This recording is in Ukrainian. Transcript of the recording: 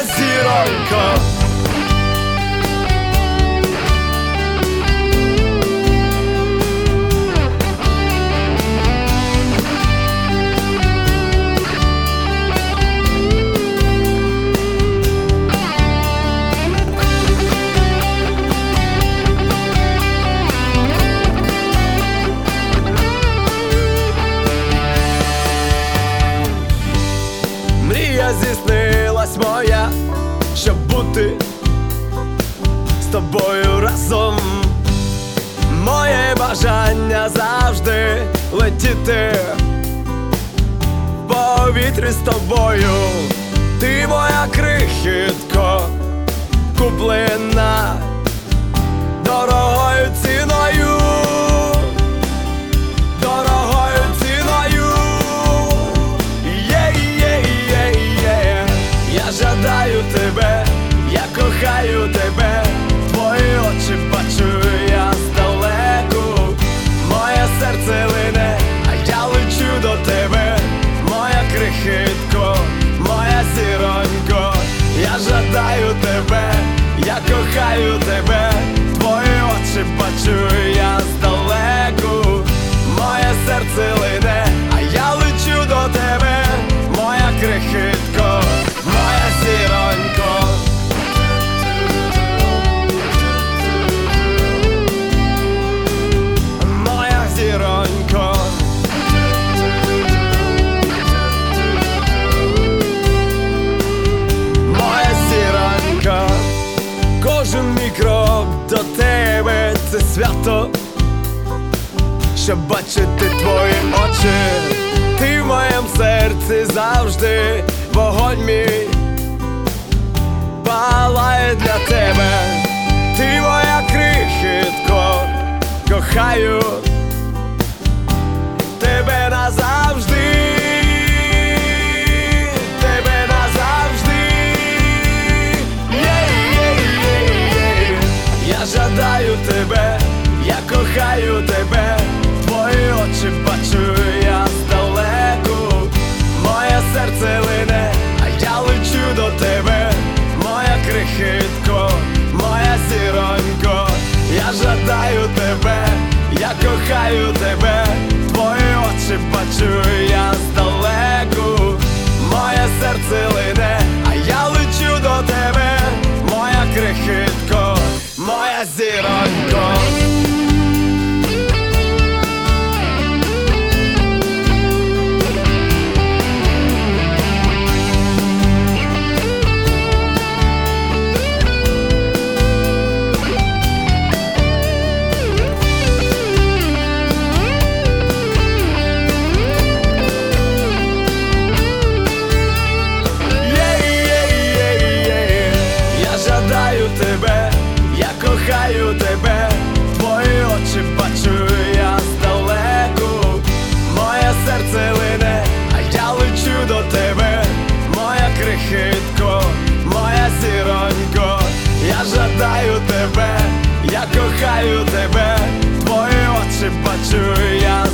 зіронько. Мрія здійснилась моя, щоб бути з тобою разом. Моє бажання завжди летіти в повітрі з тобою. Ти моя крихітко, куплена дорогою ціною. Я жадаю тебе, я кохаю тебе, твої очі бачу я здалеку. Моє серце лине, а я лечу до тебе, моя крихітко, моя зіронько. Я жадаю тебе, я кохаю тебе, твої очі бачу я здалеку. Моє серце лине, а я лечу до тебе, моя крихітко, моя зіронько. Моя зіронько. Моя зіронько. Кожен мій крок до тебе — це свято, щоб бачити твої очі. Ти в моєму серці завжди, вогонь мій палає для тебе. Ти моя крихітко, кохаю тебе назавжди. Тебе назавжди. Я жадаю тебе, я кохаю тебе, твої очі бачу я здалеку. Моє серце лине, а я лечу до тебе, моя крихітко, моя зіронько. Я жадаю тебе, я кохаю тебе, твої очі бачу я здалеку. Моє серце лине, а я лечу до тебе, моя крихітко, моя зіронько. Тебе, я кохаю тебе, твої очі бачу я здалеку. Моє серце лине, а я лечу до тебе, моя крихітко, моя зіронько. Я жадаю тебе, я кохаю тебе, твої очі бачу я